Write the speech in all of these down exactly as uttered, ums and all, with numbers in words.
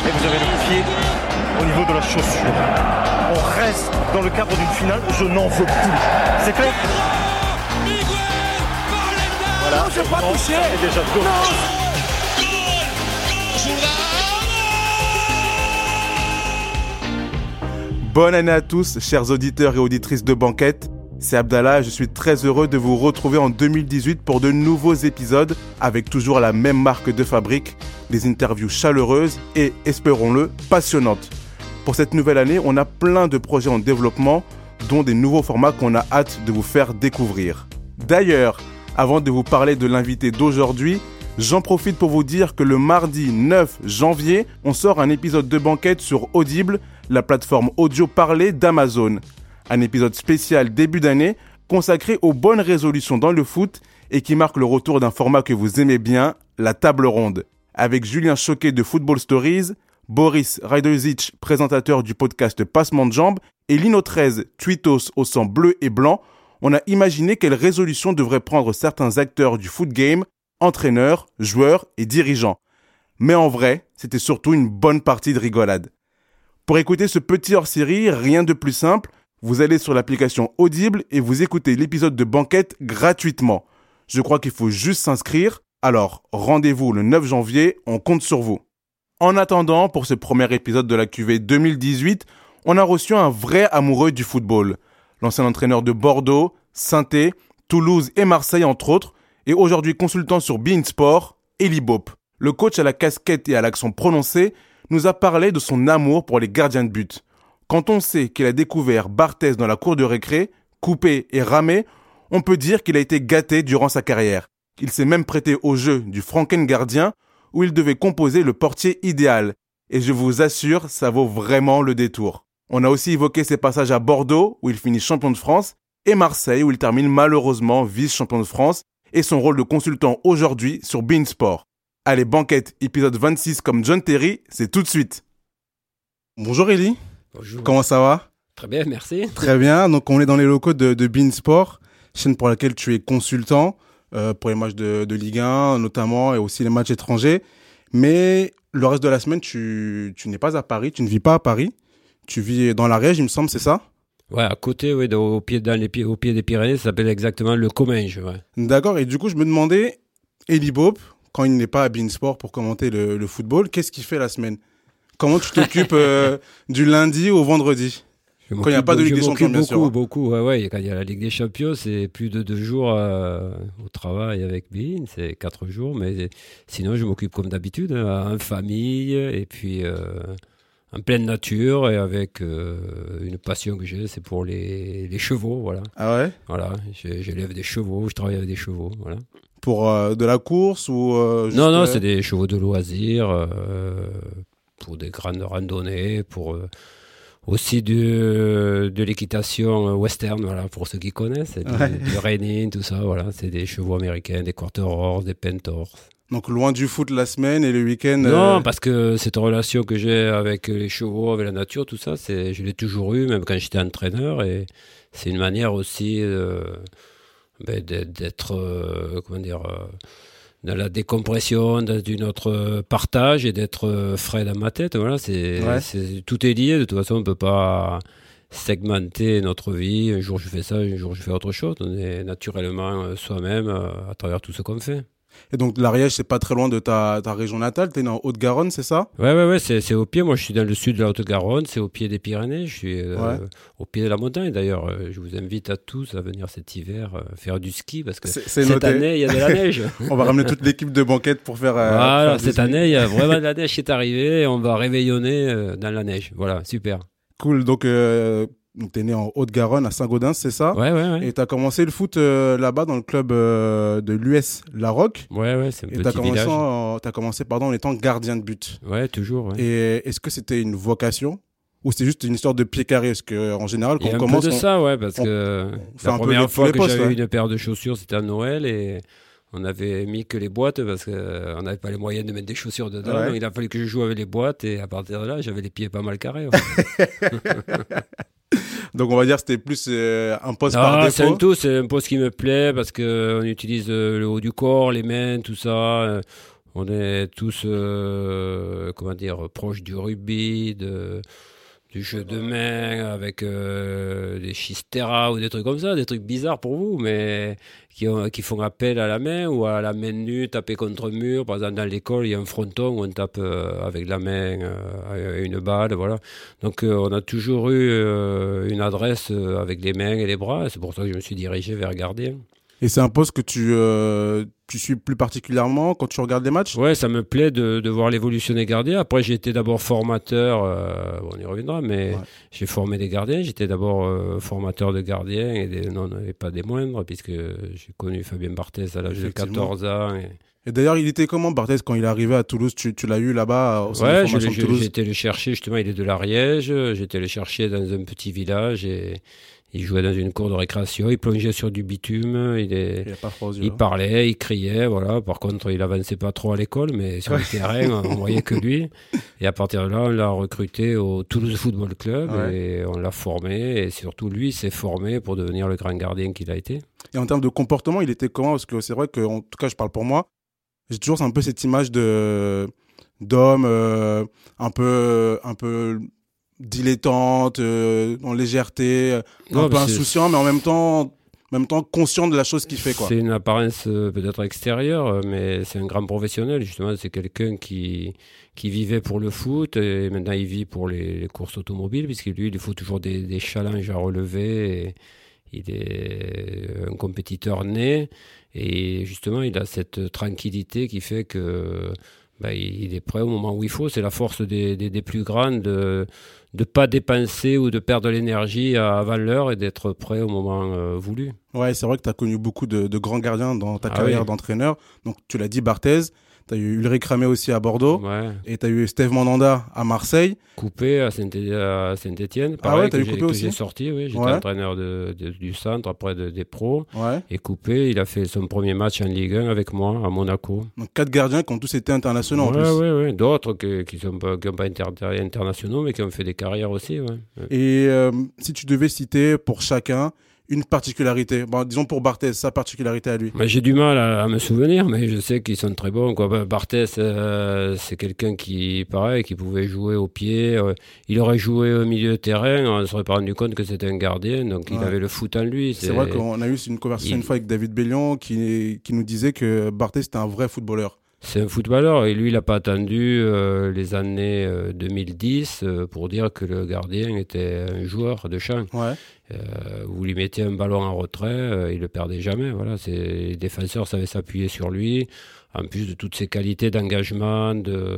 et vous avez le pied au niveau de la chaussure. On reste dans le cadre d'une finale, je n'en veux plus. C'est clair ? Voilà. Non, je n'ai pas non, touché. c'est déjà deux. Bonne année à tous, chers auditeurs et auditrices de Banquette. C'est Abdallah et je suis très heureux de vous retrouver en deux mille dix-huit pour de nouveaux épisodes avec toujours la même marque de fabrique, des interviews chaleureuses et, espérons-le, passionnantes. Pour cette nouvelle année, on a plein de projets en développement, dont des nouveaux formats qu'on a hâte de vous faire découvrir. D'ailleurs, avant de vous parler de l'invité d'aujourd'hui, j'en profite pour vous dire que le mardi neuf janvier, on sort un épisode de Banquette sur Audible, la plateforme audio parlée d'Amazon. Un épisode spécial début d'année consacré aux bonnes résolutions dans le foot et qui marque le retour d'un format que vous aimez bien, la table ronde. Avec Julien Choquet de Football Stories, Boris Radojic, présentateur du podcast Passement de Jambes, et Lino treize, tweetos au sang bleu et blanc, on a imaginé quelles résolutions devraient prendre certains acteurs du foot game, entraîneurs, joueurs et dirigeants. Mais en vrai, c'était surtout une bonne partie de rigolade. Pour écouter ce petit hors-série, rien de plus simple, vous allez sur l'application Audible et vous écoutez l'épisode de Banquette gratuitement. Je crois qu'il faut juste s'inscrire, alors rendez-vous le neuf janvier, on compte sur vous. En attendant, pour ce premier épisode de la Q V deux mille dix-huit, on a reçu un vrai amoureux du football. L'ancien entraîneur de Bordeaux, Saint-Étienne, Toulouse et Marseille entre autres, et aujourd'hui consultant sur beIN Sport, Eli Bope. Le coach à la casquette et à l'accent prononcé nous a parlé de son amour pour les gardiens de but. Quand on sait qu'il a découvert Barthez dans la cour de récré, coupé et ramé, on peut dire qu'il a été gâté durant sa carrière. Il s'est même prêté au jeu du Franken gardien où il devait composer le portier idéal. Et je vous assure, ça vaut vraiment le détour. On a aussi évoqué ses passages à Bordeaux où il finit champion de France et Marseille où il termine malheureusement vice-champion de France et son rôle de consultant aujourd'hui sur beIN Sport. Allez, Banquette, épisode vingt-six comme John Terry, c'est tout de suite. Bonjour Eli. Bonjour. Comment ça va ? Très bien, merci. Très bien, donc on est dans les locaux de, de beIN Sport, chaîne pour laquelle tu es consultant euh, pour les matchs de, de Ligue un notamment et aussi les matchs étrangers. Mais le reste de la semaine, tu, tu n'es pas à Paris, tu ne vis pas à Paris. Tu vis dans l'Ariège, il me semble, c'est ça ? Ouais, à côté, oui, au pied, dans les pieds, au pied des Pyrénées, ça s'appelle exactement le Comminges. Ouais. D'accord, et du coup, je me demandais, Eli Bope, quand il n'est pas à beIN Sport pour commenter le, le football, qu'est-ce qu'il fait la semaine ? Comment tu t'occupes euh, du lundi au vendredi ? Je Quand il n'y a pas de Ligue des Champions, bien beaucoup, sûr. Beaucoup, beaucoup, ouais, ouais. Quand il y a la Ligue des Champions, c'est plus de deux jours euh, au travail avec beIN, c'est quatre jours, mais sinon, je m'occupe comme d'habitude, hein, en famille, et puis euh, en pleine nature, et avec euh, une passion que j'ai, c'est pour les, les chevaux, voilà. Ah ouais ? Voilà, j'élève des chevaux, je travaille avec des chevaux, voilà. Pour euh, de la course ou euh, juste, Non, non, euh... c'est des chevaux de loisirs, euh, pour des grandes randonnées, pour euh, aussi du, de l'équitation western, voilà, pour ceux qui connaissent, du, ouais. du reining, tout ça, voilà, c'est des chevaux américains, des quarter horse, des pentors. Donc loin du foot la semaine et le week-end. Non, euh... parce que cette relation que j'ai avec les chevaux, avec la nature, tout ça, c'est, je l'ai toujours eu, même quand j'étais entraîneur, et c'est une manière aussi euh, ben, d'être, euh, comment dire, euh, dans la décompression, dans une autre partage et d'être frais dans ma tête. Voilà, c'est, ouais. c'est, tout est lié. De toute façon, on ne peut pas segmenter notre vie. Un jour, je fais ça, un jour, je fais autre chose. On est naturellement soi-même à travers tout ce qu'on fait. Et donc l'Ariège, c'est pas très loin de ta, ta région natale, t'es en Haute-Garonne, c'est ça ? Ouais, ouais, ouais, c'est, c'est au pied. Moi, je suis dans le sud de la Haute-Garonne, c'est au pied des Pyrénées. Je suis euh, ouais. au pied de la montagne. D'ailleurs, euh, je vous invite à tous à venir cet hiver euh, faire du ski parce que c'est, c'est cette noté. année, il y a de la neige. On va ramener toute l'équipe de Banquette pour faire. Euh, voilà, faire cette ski. année, il y a vraiment de la neige qui est arrivée et on va réveillonner euh, dans la neige. Voilà, super. Cool. Donc, euh, t'es né en Haute-Garonne, à Saint-Gaudens, c'est ça ? Ouais, ouais, ouais. Et t'as commencé le foot euh, là-bas dans le club euh, de l'U S La Roque. Ouais, ouais, c'est un et petit t'as commencé village. En, t'as commencé pardon, en étant gardien de but. Ouais, toujours. Ouais. Et est-ce que c'était une vocation ou c'est juste une histoire de pied carré ? Parce qu'en général, quand il y a on un commence. peu de on, ça, ouais, parce on, que on la première fois les que postes, j'avais ouais. une paire de chaussures, c'était à Noël et on avait mis que les boîtes parce qu'on n'avait pas les moyens de mettre des chaussures dedans. Ouais. Donc il a fallu que je joue avec les boîtes et à partir de là, j'avais les pieds pas mal carrés. En fait. Donc on va dire que c'était plus euh, un poste non, par défaut. c'est un tout, c'est un poste qui me plaît parce qu'on utilise euh, le haut du corps, les mains, tout ça. Euh, on est tous, euh, comment dire, proches du rugby, de, du jeu de main, avec euh, des chisteras ou des trucs comme ça, des trucs bizarres pour vous, mais qui, ont, qui font appel à la main ou à la main nue, taper contre un mur. Par exemple, dans l'école, il y a un fronton où on tape euh, avec la main euh, une balle, voilà. Donc, euh, on a toujours eu euh, une adresse euh, avec les mains et les bras. C'est pour ça que je me suis dirigé vers gardien. Et c'est un poste que tu, euh, tu suis plus particulièrement quand tu regardes les matchs ? Ouais, ça me plaît de, de voir l'évolution des gardiens. Après, j'ai été d'abord formateur, euh, bon, on y reviendra, mais ouais. J'ai formé des gardiens. J'étais d'abord euh, formateur de gardiens, et, des, non, et pas des moindres, puisque j'ai connu Fabien Barthez à l'âge de quatorze ans. Et... Et d'ailleurs, il était comment, Barthez, quand il est arrivé à Toulouse ? Tu, tu l'as eu là-bas au centre ouais, de formation je, de Toulouse ? J'ai été le chercher, justement, il est de l'Ariège. J'ai été le chercher dans un petit village et... Il jouait dans une cour de récréation, il plongeait sur du bitume, il, est, il, a pas froid, il parlait, il criait, voilà. Par contre, il avançait pas trop à l'école, mais sur le terrain, on voyait que lui. Et à partir de là, on l'a recruté au Toulouse Football Club ouais. Et on l'a formé. Et surtout, lui, s'est formé pour devenir le grand gardien qu'il a été. Et en termes de comportement, il était comment ? Parce que c'est vrai que, en tout cas, je parle pour moi, j'ai toujours un peu cette image de d'homme euh, un peu un peu dilettante, euh, en légèreté, non, un peu insouciant, mais en même temps, en même temps conscient de la chose qu'il fait, quoi. C'est une apparence euh, peut-être extérieure, mais c'est un grand professionnel, justement. C'est quelqu'un qui, qui vivait pour le foot, et maintenant il vit pour les, les courses automobiles, puisque lui, il faut toujours des, des challenges à relever. Et il est un compétiteur né, et justement, il a cette tranquillité qui fait que bah, il est prêt au moment où il faut. C'est la force des, des, des plus grands de ne pas dépenser ou de perdre l'énergie avant l'heure et d'être prêt au moment euh, voulu. Ouais, c'est vrai que tu as connu beaucoup de, de grands gardiens dans ta ah carrière oui. d'entraîneur. Donc, tu l'as dit, Barthez. Tu as eu Ulrich Ramé aussi à Bordeaux. Ouais. Et tu as eu Steve Mandanda à Marseille. Coupé à Saint-Étienne. Ah ouais, tu as eu Coupé aussi ? J'ai sorti, oui. J'étais ouais. entraîneur de, de, du centre, après de, des pros. Ouais. Et Coupé, il a fait son premier match en Ligue un avec moi à Monaco. Donc, quatre gardiens qui ont tous été internationaux ouais, en plus. Oui, oui, oui. D'autres que, qui n'ont pas, pas été inter- internationaux, mais qui ont fait des carrières aussi. Ouais. Et euh, si tu devais citer pour chacun une particularité, bon, disons pour Barthez, sa particularité à lui. Mais j'ai du mal à, à me souvenir, mais je sais qu'ils sont très bons, quoi. Barthez, euh, c'est quelqu'un qui, pareil, qui pouvait jouer au pied. Euh, il aurait joué au milieu de terrain, on ne se serait pas rendu compte que c'était un gardien, donc ouais. Il avait le foot en lui. C'est, c'est vrai qu'on a eu une conversation il... une fois avec David Bellion qui, qui nous disait que Barthez c'était un vrai footballeur. C'est un footballeur, et lui, il n'a pas attendu euh, les années euh, deux mille dix euh, pour dire que le gardien était un joueur de champ. Ouais. Euh, vous lui mettiez un ballon en retrait, euh, il ne le perdait jamais. Voilà, c'est, les défenseurs savaient s'appuyer sur lui, en plus de toutes ses qualités d'engagement, de,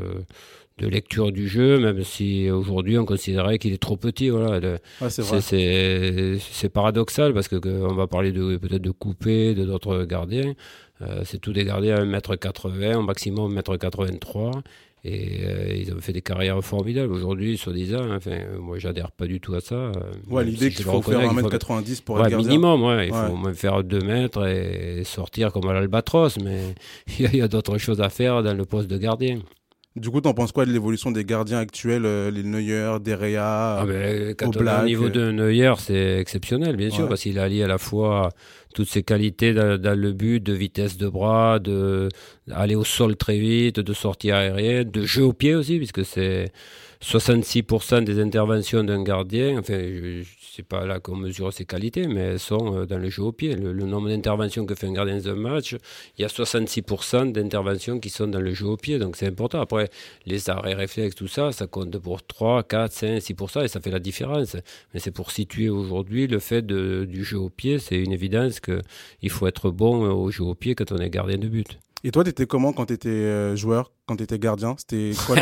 de lecture du jeu, même si aujourd'hui on considérait qu'il est trop petit. Voilà. Le, ouais, c'est, vrai. C'est, c'est, c'est paradoxal, parce que, que on va parler de, peut-être de Coupé, de d'autres gardiens. Euh, c'est tous des gardiens à un mètre quatre-vingts, au maximum un mètre quatre-vingt-trois. Et euh, ils ont fait des carrières formidables. Aujourd'hui, soi-disant, enfin, moi, j'adhère pas du tout à ça. Ouais, l'idée si qu'il faut faire un mètre quatre-vingt-dix pour ouais, être gardien. Minimum, ouais. Il ouais. faut au moins faire deux mètres et sortir comme à l'Albatros. Mais il y, y a d'autres choses à faire dans le poste de gardien. Du coup, t'en penses quoi de l'évolution des gardiens actuels, euh, les Neuer, Derea, ah ben, quand Oblak, on est au niveau de Neuer, c'est exceptionnel, bien sûr, ouais. Parce qu'il a allié à la fois toutes ses qualités dans, dans le but, de vitesse de bras, de aller au sol très vite, de sortie aérienne, de jeu au pied aussi, puisque c'est soixante-six pour cent des interventions d'un gardien. Enfin, je ne sais pas là qu'on mesure ses qualités, mais elles sont dans le jeu au pied. Le, le nombre d'interventions que fait un gardien dans un match, il y a soixante-six pour cent d'interventions qui sont dans le jeu au pied, donc c'est important. Après, les arrêts réflexes, tout ça, ça compte pour trois, quatre, cinq, six pour cent et ça fait la différence. Mais c'est pour situer aujourd'hui le fait de, du jeu au pied, c'est une évidence qu'il faut être bon au jeu au pied quand on est gardien de but. Et toi, t'étais comment quand t'étais euh, joueur, quand t'étais gardien ? C'était quoi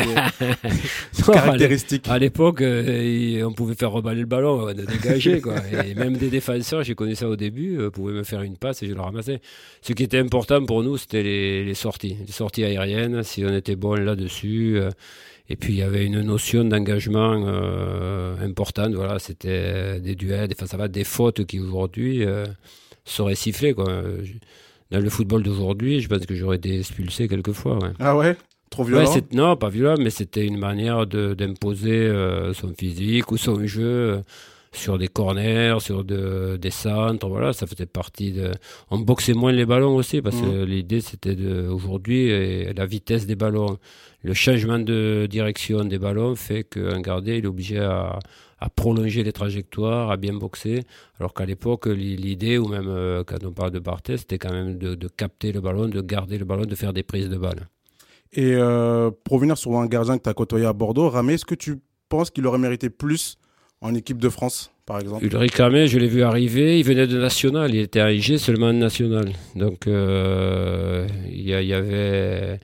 les caractéristiques ? À l'époque, euh, on pouvait faire reballer le ballon, on dégager, quoi. Et même des défenseurs, j'ai connu ça au début, euh, pouvaient me faire une passe et je le ramassais. Ce qui était important pour nous, c'était les, les sorties, les sorties aériennes, si on était bon là-dessus. Euh, et puis, il y avait une notion d'engagement euh, importante. Voilà, c'était des duels, des face à face, des fautes qui aujourd'hui euh, seraient sifflées, quoi. Dans le football d'aujourd'hui, je pense que j'aurais été expulsé quelquefois. Ouais. Ah ouais ? Trop violent ? Ouais, non, pas violent, mais c'était une manière de, d'imposer euh, son physique ou son jeu. sur des corners, sur de, des centres, voilà, ça faisait partie de... On boxait moins les ballons aussi, parce mmh. que l'idée, c'était de, aujourd'hui, la vitesse des ballons, le changement de direction des ballons fait qu'un gardien, il est obligé à, à prolonger les trajectoires, à bien boxer, alors qu'à l'époque, l'idée, ou même euh, quand on parle de Barthez, c'était quand même de, de capter le ballon, de garder le ballon, de faire des prises de balles. Et euh, pour revenir sur un gardien que tu as côtoyé à Bordeaux, Ramé, est-ce que tu penses qu'il aurait mérité plus en équipe de France, par exemple? Ulrich Ramé, je l'ai vu arriver, il venait de National, il était à I G seulement en National. Donc euh, il y, y avait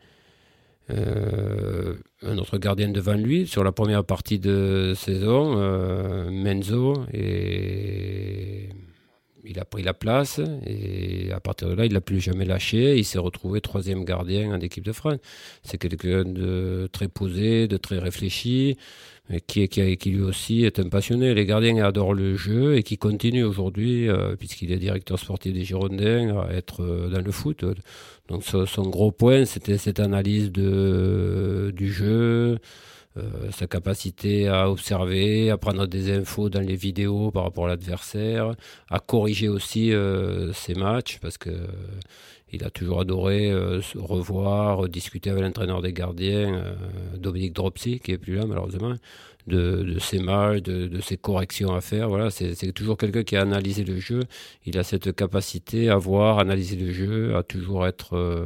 euh, un autre gardien devant lui sur la première partie de saison, euh, Menzo, et il a pris la place, et à partir de là, il ne l'a plus jamais lâché. Il s'est retrouvé troisième gardien en équipe de France. C'est quelqu'un de très posé, de très réfléchi, Qui, qui, qui lui aussi est un passionné. Les gardiens adorent le jeu et qui continue aujourd'hui, euh, puisqu'il est directeur sportif des Girondins, à être euh, dans le foot. Donc son, son gros point, c'était cette analyse de, du jeu, euh, sa capacité à observer, à prendre des infos dans les vidéos par rapport à l'adversaire, à corriger aussi euh, ses matchs, parce que il a toujours adoré euh, se revoir, discuter avec l'entraîneur des gardiens, euh, Dominique Dropsy, qui n'est plus là malheureusement, de, de ses matchs, de, de ses corrections à faire. Voilà, c'est, c'est toujours quelqu'un qui a analysé le jeu. Il a cette capacité à voir, analyser le jeu, à toujours être euh,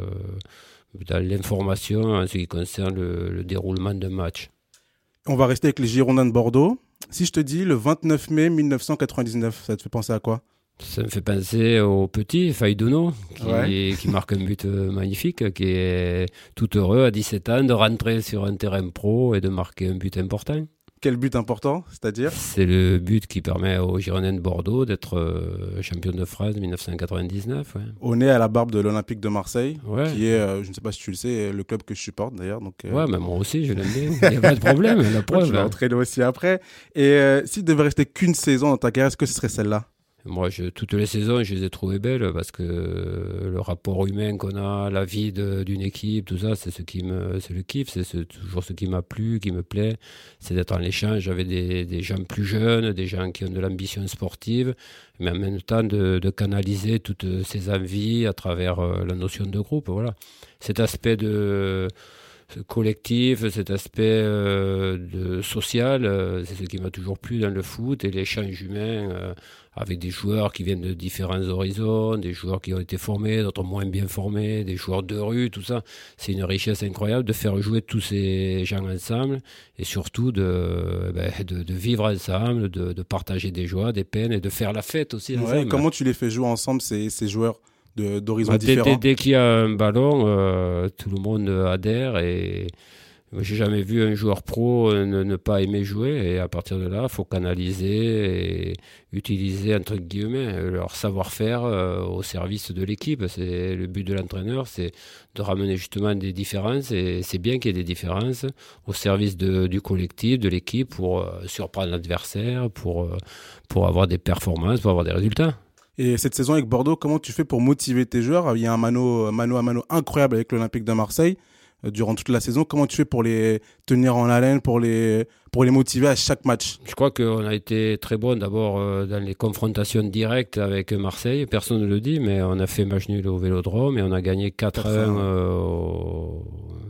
dans l'information en ce qui concerne le, le déroulement d'un match. On va rester avec les Girondins de Bordeaux. Si je te dis le vingt-neuf mai mille neuf cent quatre-vingt-dix-neuf, ça te fait penser à quoi ? Ça me fait penser au petit Faidono qui, ouais. qui marque un but magnifique, qui est tout heureux à dix-sept ans de rentrer sur un terrain pro et de marquer un but important. Quel but important, c'est-à-dire ? C'est le but qui permet aux Girondins de Bordeaux d'être euh, champion de France dix-neuf cent quatre-vingt-dix-neuf. Ouais. Au nez à la barbe de l'Olympique de Marseille, ouais. qui est, euh, je ne sais pas si tu le sais, le club que je supporte d'ailleurs. Donc, euh... Ouais, mais moi aussi, je l'aime bien. Il n'y a pas de problème, la preuve. Je vais entraîner aussi après. Et euh, s'il devait rester qu'une saison dans ta carrière, est-ce que ce serait celle-là ? Moi, je, toutes les saisons, je les ai trouvées belles parce que le rapport humain qu'on a, la vie de, d'une équipe, tout ça, c'est ce qui me, c'est le kiff, c'est ce, toujours ce qui m'a plu, qui me plaît, c'est d'être en échange avec des, des gens plus jeunes, des gens qui ont de l'ambition sportive, mais en même temps de, de canaliser toutes ces envies à travers euh, la notion de groupe. Voilà, cet aspect de collectif, cet aspect euh, de social, euh, c'est ce qui m'a toujours plu dans le foot, et l'échange humain euh, avec des joueurs qui viennent de différents horizons, des joueurs qui ont été formés, d'autres moins bien formés, des joueurs de rue, tout ça. C'est une richesse incroyable de faire jouer tous ces gens ensemble, et surtout de, ben, de, de vivre ensemble, de, de partager des joies, des peines, et de faire la fête aussi ensemble. Ouais, comment tu les fais jouer ensemble, ces, ces joueurs de, d'horizons bah, différents? Dès, dès, dès qu'il y a un ballon, euh, tout le monde adhère, et j'ai jamais vu un joueur pro ne, ne pas aimer jouer, et à partir de là, il faut canaliser et utiliser entre guillemets leur savoir-faire euh, au service de l'équipe. C'est le but de l'entraîneur, c'est de ramener justement des différences, et c'est bien qu'il y ait des différences au service de, du collectif, de l'équipe, pour euh, surprendre l'adversaire, pour, euh, pour avoir des performances, pour avoir des résultats. Et cette saison avec Bordeaux, comment tu fais pour motiver tes joueurs ? Il y a un mano, mano à mano incroyable avec l'Olympique de Marseille durant toute la saison. Comment tu fais pour les tenir en haleine, pour les, pour les motiver à chaque match ? Je crois qu'on a été très bon d'abord euh, dans les confrontations directes avec Marseille. Personne ne le dit, mais on a fait match nul au Vélodrome et on a gagné quatre un euh, au,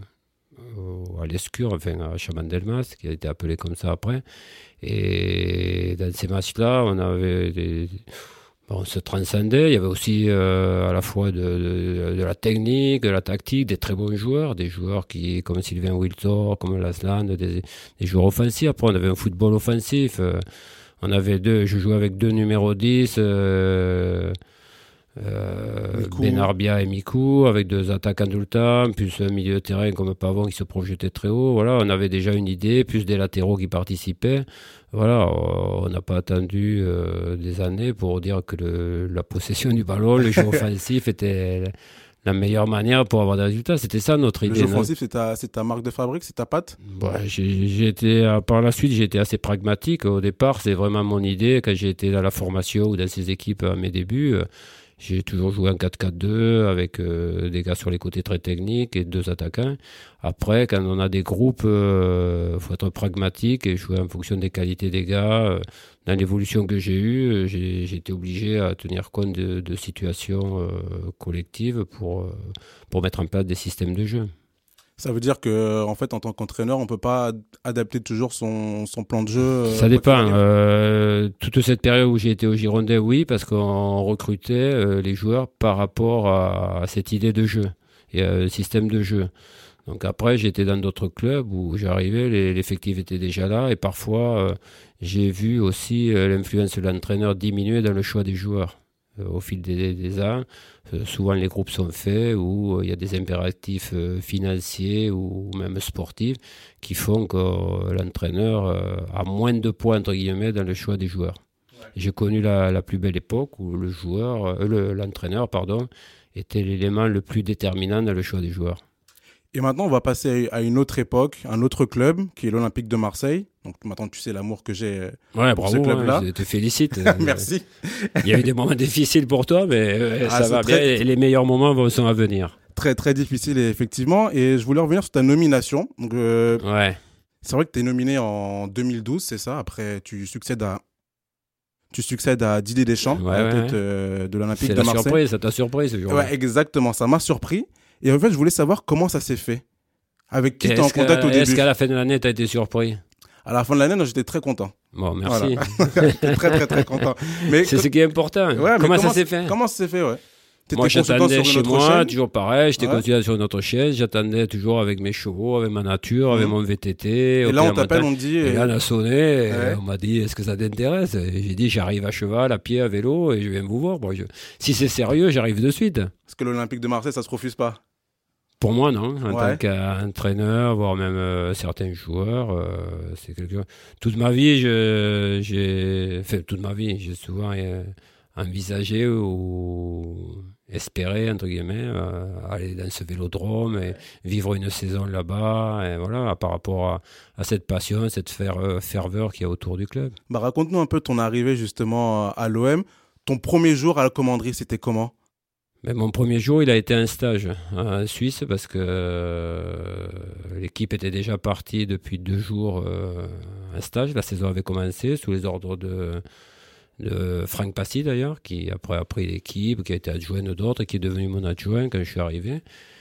au, à l'Escure, enfin à Chabandelmas, qui a été appelé comme ça après. Et dans ces matchs-là, on avait des... Bon, on se transcendait, il y avait aussi euh, à la fois de, de, de la technique, de la tactique, des très bons joueurs, des joueurs qui, comme Sylvain Wiltor, comme Lasland, des, des joueurs offensifs. Après, on avait un football offensif. Euh, on avait deux, je jouais avec deux numéros dix, euh, euh, Benarbia et Mikou, avec deux attaquants tout le temps, plus un milieu de terrain comme Pavon qui se projetait très haut. Voilà, on avait déjà une idée, plus des latéraux qui participaient. Voilà, on n'a pas attendu euh, des années pour dire que le, la possession du ballon, le jeu offensif était la meilleure manière pour avoir des résultats. C'était ça notre idée. Le jeu offensif, c'est ta, c'est ta marque de fabrique, c'est ta patte ? Ouais, j'ai, j'ai été, par la suite, j'ai été assez pragmatique. Au départ, c'est vraiment mon idée. Quand j'ai été dans la formation ou dans ces équipes à mes débuts, J'ai toujours joué en quatre quatre deux avec euh, des gars sur les côtés très techniques et deux attaquants. Après, quand on a des groupes, il euh, faut être pragmatique et jouer en fonction des qualités des gars. Euh, dans l'évolution que j'ai eue, j'ai, j'ai été obligé à tenir compte de, de situations euh, collectives pour, euh, pour mettre en place des systèmes de jeu. Ça veut dire que, en fait, en tant qu'entraîneur, on peut pas adapter toujours son, son plan de jeu. Euh, Ça dépend. Euh, toute cette période où j'ai été au Girondin, oui, parce qu'on recrutait euh, les joueurs par rapport à, à cette idée de jeu et à système de jeu. Donc après, j'étais dans d'autres clubs où j'arrivais, les, l'effectif était déjà là, et parfois euh, j'ai vu aussi euh, l'influence de l'entraîneur diminuer dans le choix des joueurs. Euh, au fil des, des ans, euh, souvent les groupes sont faits où il euh, y a des impératifs euh, financiers ou même sportifs qui font que euh, l'entraîneur euh, a moins de poids entre guillemets dans le choix des joueurs. Ouais. J'ai connu la, la plus belle époque où le joueur, euh, le, l'entraîneur pardon, était l'élément le plus déterminant dans le choix des joueurs. Et maintenant, on va passer à une autre époque, un autre club, qui est l'Olympique de Marseille. Donc maintenant, tu sais l'amour que j'ai ouais, pour bravo, ce club-là. Ouais, je te félicite. Merci. Il y a eu des moments difficiles pour toi, mais euh, ah, ça va très... bien. Et les meilleurs moments sont à venir. Très, très difficile, effectivement. Et je voulais revenir sur ta nomination. Donc, euh, ouais. C'est vrai que tu es nominé en deux mille douze, c'est ça. Après, tu succèdes à... Tu succèdes à Didier Deschamps, ouais, à la ouais, tête euh, de l'Olympique c'est de Marseille. C'est la surprise, ça t'a surpris ce jour-là. Ouais, exactement, ça m'a surpris. Et en fait, je voulais savoir comment ça s'est fait. Avec qui tu es en contact au début. Est-ce qu'à la fin de l'année, tu as été surpris? À la fin de l'année, non, j'étais très content. Bon, merci. Voilà. J'étais très, très, très content. Mais c'est comme... ce qui est important. Ouais, comment, comment ça s'est fait? Comment ça s'est fait, ouais. T'étais moi, j'attendais chez moi, chaîne. Toujours pareil. J'étais ouais. consultant sur notre chaise. J'attendais toujours avec mes chevaux, avec ma nature, mmh. avec mon V T T. Et là, on t'appelle, on te dit... Et là, on a sonné. Ouais. On m'a dit, est-ce que ça t'intéresse? Et j'ai dit, j'arrive à cheval, à pied, à vélo, et je viens vous voir. Bon, je... Si c'est sérieux, j'arrive de suite. Parce que l'Olympique de Marseille, ça se refuse pas? Pour moi, non. En ouais. tant qu'entraîneur, voire même euh, certains joueurs, euh, c'est quelque chose. Toute ma vie, je, j'ai, enfin, toute ma vie, j'ai souvent euh, envisagé ou espéré entre guillemets euh, aller dans ce vélodrome et vivre une saison là-bas. Et voilà, par rapport à, à cette passion, cette fer- ferveur qu'il y a autour du club. Bah, raconte-nous un peu ton arrivée justement à l'O M. Ton premier jour à la commanderie, c'était comment? Mais mon premier jour, il a été un stage en Suisse parce que euh, l'équipe était déjà partie depuis deux jours euh, un stage. La saison avait commencé sous les ordres de, de Franck Passy d'ailleurs, qui après a pris l'équipe, qui a été adjoint d'autres et qui est devenu mon adjoint quand je suis arrivé.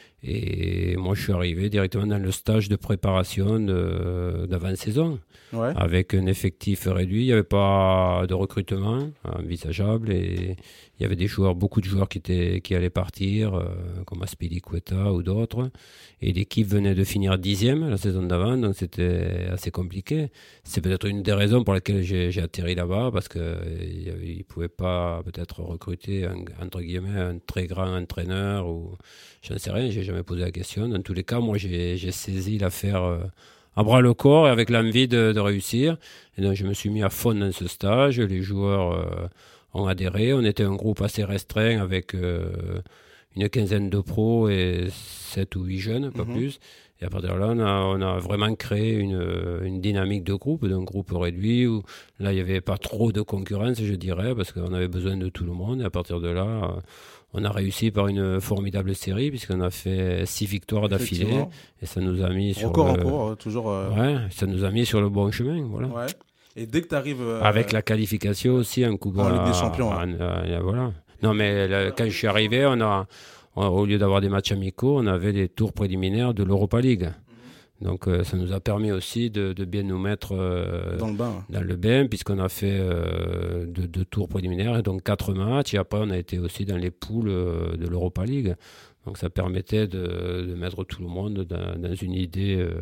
Et moi, je suis arrivé directement dans le stage de préparation de, d'avant-saison, ouais. avec un effectif réduit. Il n'y avait pas de recrutement envisageable et il y avait des joueurs, beaucoup de joueurs qui, étaient, qui allaient partir, euh, comme Aspilicueta ou d'autres. Et l'équipe venait de finir dixième la saison d'avant, donc c'était assez compliqué. C'est peut-être une des raisons pour lesquelles j'ai, j'ai atterri là-bas, parce qu'ils ne pouvaient pas peut-être recruter un, entre guillemets un très grand entraîneur ou je ne sais rien, j'ai jamais posé la question. Dans tous les cas, moi, j'ai, j'ai saisi l'affaire euh, à bras le corps et avec l'envie de, de réussir. Et donc, je me suis mis à fond dans ce stage. Les joueurs euh, ont adhéré. On était un groupe assez restreint avec euh, une quinzaine de pros et sept ou huit jeunes, pas mm-hmm. plus. Et à partir de là, on a, on a vraiment créé une, une dynamique de groupe, d'un groupe réduit où là, il n'y avait pas trop de concurrence, je dirais, parce qu'on avait besoin de tout le monde. Et à partir de là, on a réussi par une formidable série, puisqu'on a fait six victoires d'affilée. Et ça nous a mis sur encore, le... encore, toujours... Euh... Ouais, ça nous a mis sur le bon chemin, voilà. Ouais. Et dès que tu arrives... Euh... Avec la qualification aussi en Coupe... En Ligue des Champions. En, en, en, voilà. Non, mais là, quand je suis arrivé, on a... au lieu d'avoir des matchs amicaux, on avait les tours préliminaires de l'Europa League. Mmh. Donc euh, ça nous a permis aussi de, de bien nous mettre euh, dans le bain, dans le bain, puisqu'on a fait euh, deux, deux tours préliminaires, et donc quatre matchs, et après on a été aussi dans les poules euh, de l'Europa League. Donc ça permettait de, de mettre tout le monde dans, dans une idée euh,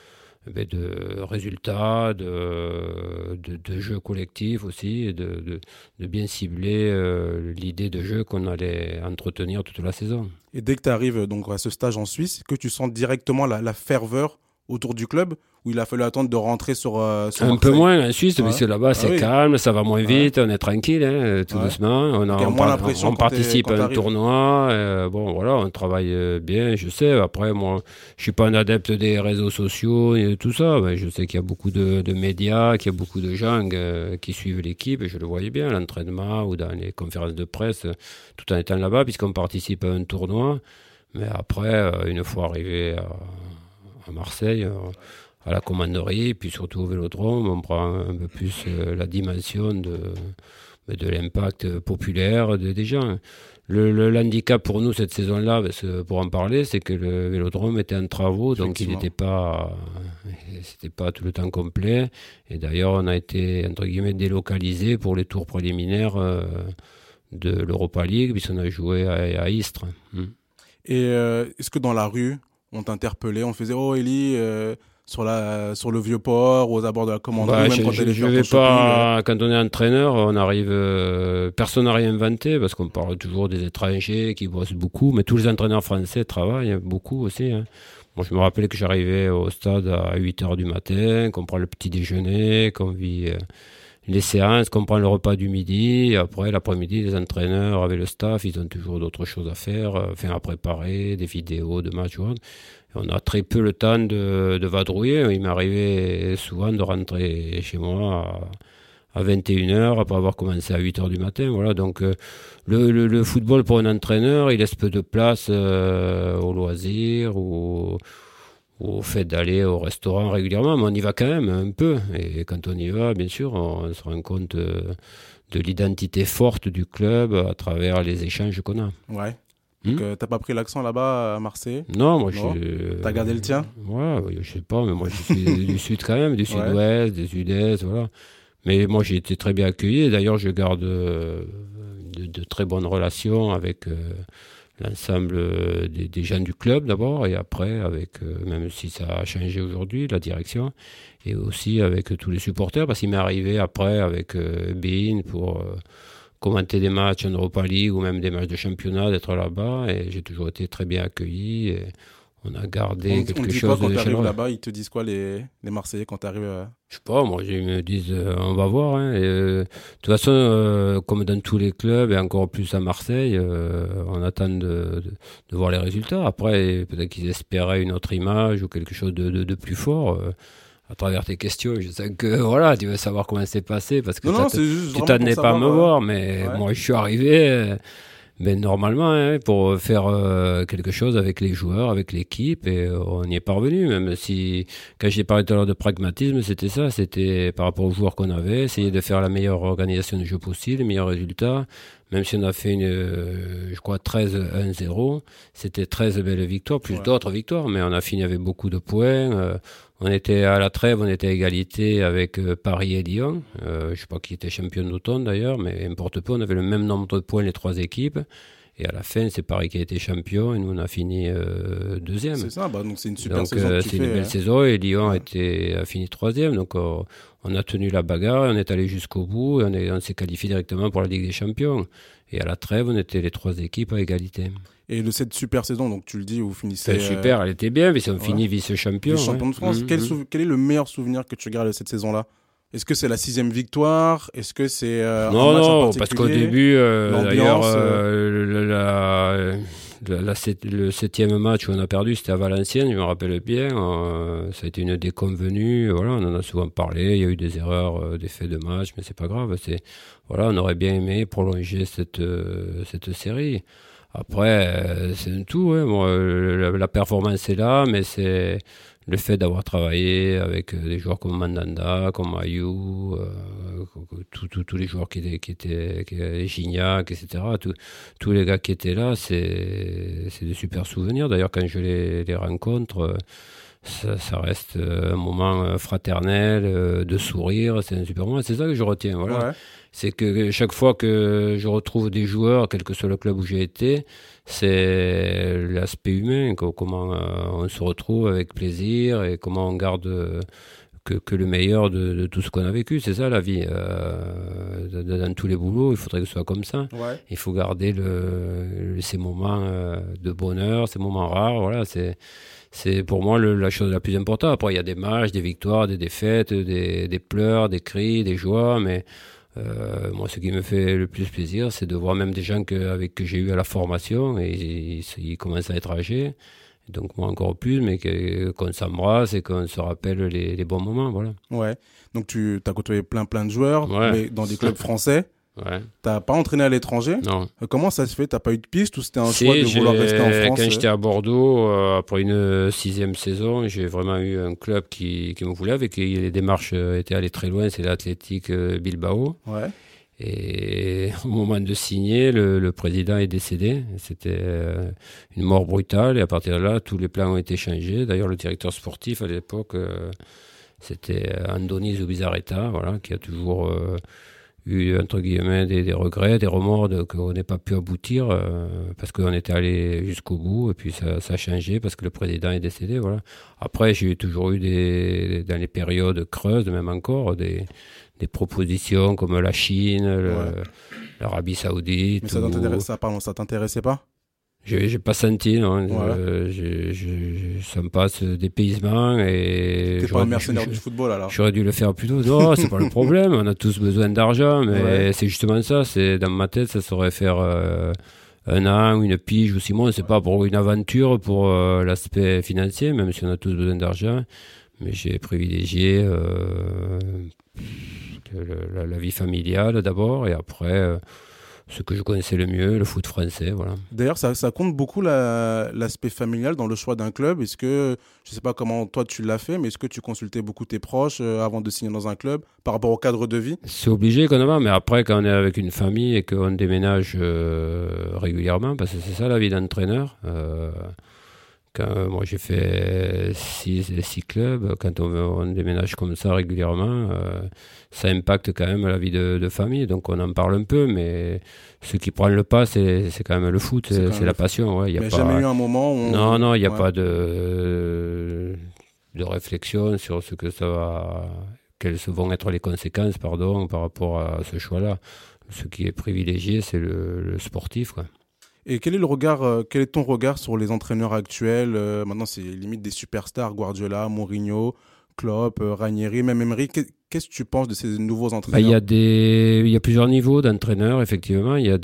de résultats, de, de, de jeu collectif aussi, et de, de, de bien cibler euh, l'idée de jeu qu'on allait entretenir toute la saison. Et dès que tu arrives donc à ce stage en Suisse, que tu sens directement la, la ferveur autour du club, où il a fallu attendre de rentrer sur, euh, sur Un Marseille. peu moins en Suisse, Ouais. parce que là-bas, Ah c'est oui. calme, ça va moins vite, Ouais. on est tranquille, hein, tout Ouais. doucement. On, a, Donc, il y a on, moins par- l'impression on quand t'es- participe quand à un t'arrives. tournoi. euh, bon, voilà, on travaille euh, bien, je sais. Après, moi, je suis pas un adepte des réseaux sociaux et tout ça. Mais je sais qu'il y a beaucoup de, de médias, qu'il y a beaucoup de gens euh, qui suivent l'équipe. Et je le voyais bien à l'entraînement ou dans les conférences de presse, euh, tout en étant là-bas, puisqu'on participe à un tournoi. Mais après, euh, une fois arrivé à, à Marseille, euh, à la commanderie, puis surtout au Vélodrome, on prend un peu plus euh, la dimension de, de l'impact populaire de- des gens. Le, le l'handicap pour nous cette saison-là, parce que pour en parler, c'est que le Vélodrome était en travaux, donc il n'était pas, c'était pas tout le temps complet. Et d'ailleurs, on a été entre guillemets délocalisé pour les tours préliminaires euh, de l'Europa League, puisqu'on a joué à, à Istres. Hmm. Et euh, est-ce que dans la rue, on t'interpellait, on faisait « Oh, Eli, euh, sur, la, sur le Vieux-Port, aux abords de la commanderie, Bah, ou même je, quand je, t'allais je faire vais ton shopping, pas, euh, quand on est entraîneur, on arrive, euh, personne n'a rien inventé parce qu'on parle toujours des étrangers qui bossent beaucoup, mais tous les entraîneurs français travaillent beaucoup aussi. Hein. Moi, je me rappelle que j'arrivais au stade à huit heures du matin, qu'on prend le petit déjeuner, qu'on vit euh, les séances, qu'on prend le repas du midi. Et après, l'après-midi, les entraîneurs avec le staff, ils ont toujours d'autres choses à faire, euh, enfin, à préparer, des vidéos de matchs. Ouais. On a très peu le temps de, de vadrouiller. Il m'arrivait souvent de rentrer chez moi à, à vingt et une heures après avoir commencé à huit heures du matin. Voilà. Donc euh, le, le, le football pour un entraîneur, il laisse peu de place euh, au loisir ou au fait d'aller au restaurant régulièrement. Mais on y va quand même un peu. Et quand on y va, bien sûr, on se rend compte de, de l'identité forte du club à travers les échanges qu'on a. Ouais. Hmm? Donc, euh, t'as pas pris l'accent là-bas à Marseille? Non, moi Non. je. T'as gardé le tien? Ouais, ouais, je sais pas, mais moi je suis du sud quand même, du Ouais. sud-ouest, du sud-est, voilà. Mais moi j'ai été très bien accueilli et d'ailleurs je garde euh, de, de très bonnes relations avec euh, l'ensemble euh, des, des gens du club d'abord et après avec, euh, même si ça a changé aujourd'hui, la direction, et aussi avec tous les supporters parce qu'il m'est arrivé après avec euh, Bein pour. Euh, commenter des matchs en Europa League ou même des matchs de championnat, d'être là-bas et j'ai toujours été très bien accueilli et on a gardé On, quelque on dit chose quoi quand de t'arrives chaleureux. là-bas? Ils te disent quoi, les, les Marseillais, quand t'arrives à... Je sais pas, moi ils me disent euh, on va voir. Hein, et, euh, de toute façon, euh, comme dans tous les clubs et encore plus à Marseille, euh, on attend de, de, de voir les résultats. Après, peut-être qu'ils espéraient une autre image ou quelque chose de, de, de plus fort. Euh, à travers tes questions, je sais que voilà, tu veux savoir comment c'est passé parce que Non, non, t'as- c'est juste tu vraiment t'attendais pour pas à savoir, me euh, voir, mais ouais. moi je suis arrivé, euh, mais normalement, hein, pour faire euh, quelque chose avec les joueurs, avec l'équipe, et euh, on y est parvenu. Même si, quand j'ai parlé tout à l'heure de pragmatisme, c'était ça, c'était par rapport aux joueurs qu'on avait, essayer de faire la meilleure organisation de jeu possible, les meilleurs résultats. Même si on a fait une, euh, je crois, treize un zéro, c'était treize belles victoires, plus Ouais. d'autres victoires, mais on a fini avec beaucoup de points. Euh, on était à la trêve, on était à égalité avec euh, Paris et Lyon. Euh, je ne sais pas qui était champion d'automne d'ailleurs, mais importe peu, on avait le même nombre de points les trois équipes. Et à la fin, c'est Paris qui a été champion et nous on a fini euh, deuxième. C'est ça, bah, donc c'est une super Donc saison euh, que tu c'est fais. une belle hein. saison et Lyon a, Ouais. été, a fini troisième. Donc euh, on a tenu la bagarre, et on est allé jusqu'au bout et on, est, on s'est qualifié directement pour la Ligue des Champions. Et à la trêve, on était les trois équipes à égalité. Et de cette super saison, donc tu le dis, vous finissez... C'est super, elle était bien, mais on ouais. finit vice-champion. euh, champion de France. Ouais. Quel, Mmh, souv- quel est le meilleur souvenir que tu gardes de cette saison-là? Est-ce que c'est la sixième victoire? Est-ce que c'est euh, Non, un match en non, particulier? parce qu'au début, euh, l'ambiance, d'ailleurs, euh, euh, le, la, la, la sept- le septième match où on a perdu, c'était à Valenciennes, je me rappelle bien. Euh, ça a été une déconvenue. Voilà, on en a souvent parlé. Il y a eu des erreurs, euh, des faits de match, mais c'est pas grave. C'est, voilà, on aurait bien aimé prolonger cette, euh, cette série. Après, euh, c'est un tout. Hein. Bon, euh, la, la performance est là, mais c'est le fait d'avoir travaillé avec euh, des joueurs comme Mandanda, comme Ayou, euh, tous tout, tous les joueurs qui étaient, qui étaient qui, Gignac, et cetera. Tout, tous les gars qui étaient là, c'est, c'est des super souvenirs. D'ailleurs, quand je les, les rencontre, euh, ça, ça reste un moment fraternel, de sourire. C'est un super moment. C'est ça que je retiens. Voilà. Ouais. C'est que chaque fois que je retrouve des joueurs, quel que soit le club où j'ai été, c'est l'aspect humain, comment on se retrouve avec plaisir et comment on garde que, que le meilleur de, de tout ce qu'on a vécu. C'est ça la vie. Euh, dans, dans tous les boulots, il faudrait que ce soit comme ça. Ouais. Il faut garder le, le, ces moments de bonheur, ces moments rares. Voilà, c'est... c'est pour moi le, la chose la plus importante. Après, il y a des matchs, des victoires, des défaites, des, des pleurs, des cris, des joies, mais euh, moi, ce qui me fait le plus plaisir, c'est de voir même des gens que, avec que j'ai eu à la formation, et ils, ils, ils commencent à être âgés, donc moi encore plus, mais que, qu'on s'embrasse et qu'on se rappelle les, les bons moments, voilà. Ouais, donc tu as côtoyé plein plein de joueurs, Ouais. mais dans des clubs français. Ouais. T'as pas entraîné à l'étranger? Non. Euh, Comment ça se fait? T'as pas eu de piste ou c'était un Si, choix de j'ai- vouloir rester en France? Quand euh j'étais à Bordeaux, euh, après une sixième saison, j'ai vraiment eu un club qui, qui me voulait, avec qui les démarches euh, étaient allées très loin, c'est l'Athletic euh, Bilbao. Ouais. Et au moment de signer, le, le président est décédé. C'était euh, une mort brutale, et à partir de là, tous les plans ont été changés. D'ailleurs, le directeur sportif à l'époque, euh, c'était Andoni Zubizarreta, voilà, qui a toujours euh, eu, entre guillemets, des, des regrets, des remords de, qu'on n'ait pas pu aboutir, euh, parce qu'on était allé jusqu'au bout, et puis ça, ça a changé parce que le président est décédé, voilà. Après, j'ai toujours eu des, dans les périodes creuses, même encore, des, des propositions comme la Chine, le- Ouais. l'Arabie Saoudite. Mais ça ou- t'intéressait, ça, pardon, ça t'intéressait pas? j'ai, j'ai pas senti, non. Ouais. Euh, j'ai- j'ai- ça me passe dépaysement, et T'es pas j'aurais un dû- mercenaire je- du football alors? J'aurais dû le faire plus tôt. Non, c'est pas le problème. On a tous besoin d'argent, mais Ouais. c'est justement ça. C'est dans ma tête, ça saurait faire euh, un an, une pige ou six mois. C'est pas pour une aventure, pour euh, l'aspect financier, même si on a tous besoin d'argent. Mais j'ai privilégié euh, que le- la, la vie familiale d'abord, et après euh, ce que je connaissais le mieux, le foot français, voilà. D'ailleurs, ça, ça compte beaucoup la- l'aspect familial dans le choix d'un club. Est-ce que, je sais pas comment toi tu l'as fait, mais est-ce que tu consultais beaucoup tes proches euh, avant de signer dans un club par rapport au cadre de vie? C'est obligé quand même, mais après, quand on est avec une famille et qu'on déménage euh, régulièrement, parce que c'est ça la vie d'entraîneur. euh, quand, euh, moi, j'ai fait six, six clubs. Quand on, on déménage comme ça régulièrement, euh, ça impacte quand même la vie de, de famille. Donc, on en parle un peu, mais ce qui prend le pas, c'est, c'est quand même le foot, C'est c'est, quand c'est même la le foot. passion. Ouais, y a Mais pas... jamais eu un moment où on- Non, non, il n'y a Ouais. pas de, de réflexion sur ce que ça va, quelles vont être les conséquences, pardon, par rapport à ce choix-là. Ce qui est privilégié, c'est le, le sportif, quoi. Et quel est le regard, euh, quel est ton regard sur les entraîneurs actuels? Euh, Maintenant, c'est limite des superstars, Guardiola, Mourinho, Klopp, euh, Ranieri, même Emery. Qu'est- Qu'est-ce que tu penses de ces nouveaux Bah, entraîneurs? il y a des, il y a plusieurs niveaux d'entraîneurs, effectivement. Il y a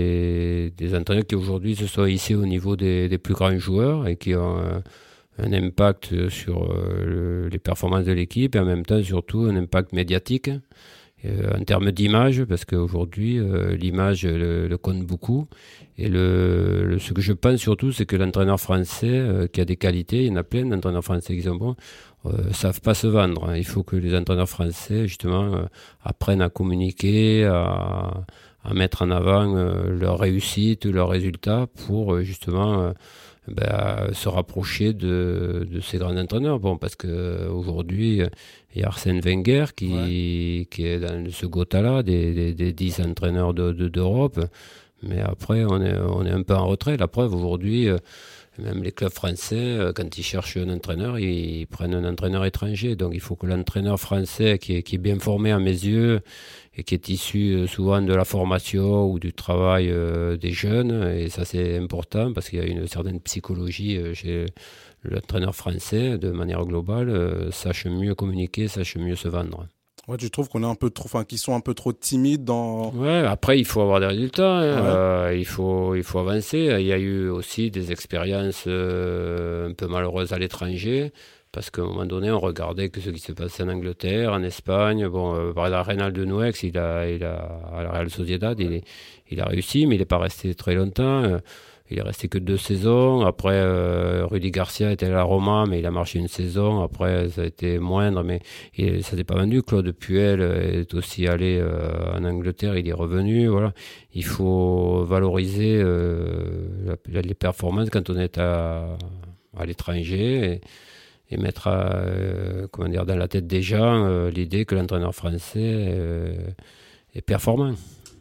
des, des entraîneurs qui aujourd'hui se sont hissés au niveau des, des plus grands joueurs et qui ont un, un impact sur euh, le- les performances de l'équipe, et en même temps, surtout, un impact médiatique. Euh, en termes d'image, parce qu'aujourd'hui, euh, l'image le, le compte beaucoup. Et le, le- ce que je pense surtout, c'est que l'entraîneur français euh, qui a des qualités, il y en a plein d'entraîneurs français qui sont bons, euh, savent pas se vendre. Il faut que les entraîneurs français, justement, euh, apprennent à communiquer, à, à mettre en avant euh, leur réussite, leurs résultats, pour euh, justement euh, ben, se rapprocher de, de ces grands entraîneurs. Bon, parce qu'aujourd'hui, il y a Arsène Wenger qui, Ouais. qui est dans ce quota-là, des, des, des dix entraîneurs de, de- d'Europe. Mais après, on est, on est un peu en retrait. La preuve, aujourd'hui, euh, même les clubs français, euh, quand ils cherchent un entraîneur, ils, ils prennent un entraîneur étranger. Donc il faut que l'entraîneur français, qui est, qui est bien formé à mes yeux, et qui est issu euh, souvent de la formation ou du travail euh, des jeunes, et ça c'est important, parce qu'il y a une certaine psychologie euh, chez l'entraîneur français, de manière globale, euh, sache mieux communiquer, sache mieux se vendre. Ouais, tu trouves qu'on est un peu trop, enfin, qu'ils sont un peu trop timides dans. Ouais, après il faut avoir des résultats, hein. Ouais. Euh, il faut il faut avancer. Il y a eu aussi des expériences euh, un peu malheureuses à l'étranger, parce qu'à un moment donné on regardait que ce qui se passait en Angleterre, en Espagne. Bon, euh, par exemple, Reynaldo Nuez, il a il a à la Real Sociedad, il est, il a réussi, mais il n'est pas resté très longtemps. Euh, Il est resté que deux saisons. Après, euh, Rudy Garcia était à la Roma, mais il a marché une saison. Après, ça a été moindre, mais il, ça s'est pas vendu. Claude Puel est aussi allé euh, en Angleterre, il est revenu. Voilà. Il faut valoriser euh, la, les performances quand on est à, à l'étranger, et, et mettre à, euh, comment dire, dans la tête des gens euh, l'idée que l'entraîneur français euh, est performant.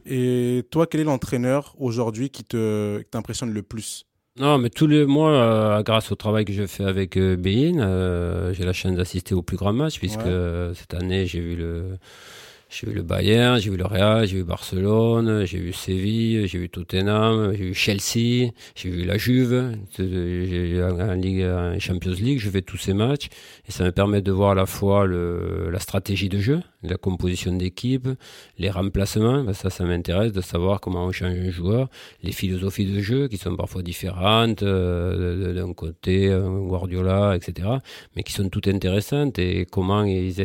Et toi, quel est l'entraîneur aujourd'hui qui te, qui t'impressionne le plus? Non, mais tous les mois, euh, grâce au travail que je fais avec euh, Bein, euh, j'ai la chance d'assister au plus grand match, puisque Ouais. euh, cette année, j'ai vu le, J'ai vu le Bayern, j'ai vu le Real, j'ai vu Barcelone, j'ai vu Séville, j'ai vu Tottenham, j'ai vu Chelsea, j'ai vu la Juve, j'ai en Ligue, en Champions League, je fais tous ces matchs et ça me permet de voir à la fois le, la stratégie de jeu, la composition d'équipe, les remplacements, ben ça, ça m'intéresse de savoir comment on change un joueur, les philosophies de jeu qui sont parfois différentes, euh, d'un côté, un Guardiola, et cetera, mais qui sont toutes intéressantes et comment ils,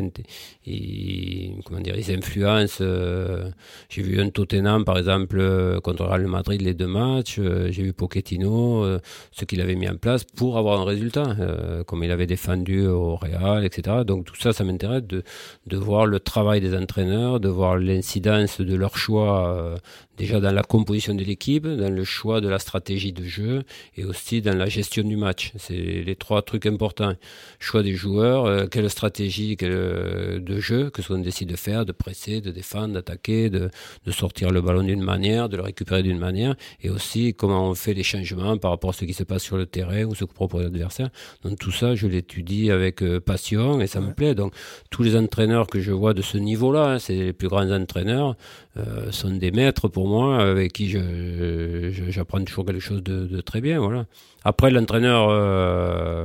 ils, comment dire, ils influencent. Euh, j'ai vu un Tottenham, par exemple, euh, contre Real Madrid, les deux matchs, euh, j'ai vu Pochettino, euh, ce qu'il avait mis en place pour avoir un résultat, euh, comme il avait défendu au Real, et cetera. Donc tout ça, ça m'intéresse de, de voir le travail des entraîneurs, de voir l'incidence de leur choix euh, déjà dans la composition de l'équipe, dans le choix de la stratégie de jeu et aussi dans la gestion du match. C'est les trois trucs importants. Choix des joueurs, euh, quelle stratégie quelle, euh, de jeu que ce qu'on décide de faire, de presser, de défendre, d'attaquer, de, de sortir le ballon d'une manière, de le récupérer d'une manière et aussi comment on fait les changements par rapport à ce qui se passe sur le terrain ou ce que propose l'adversaire. Donc tout ça, je l'étudie avec euh, passion et ça ouais. me plaît. Donc tous les entraîneurs que je vois de ce niveau-là, hein, c'est les plus grands entraîneurs, euh, sont des maîtres pour moi, avec qui je, je, j'apprends toujours quelque chose de, de très bien. Voilà. Après, l'entraîneur euh,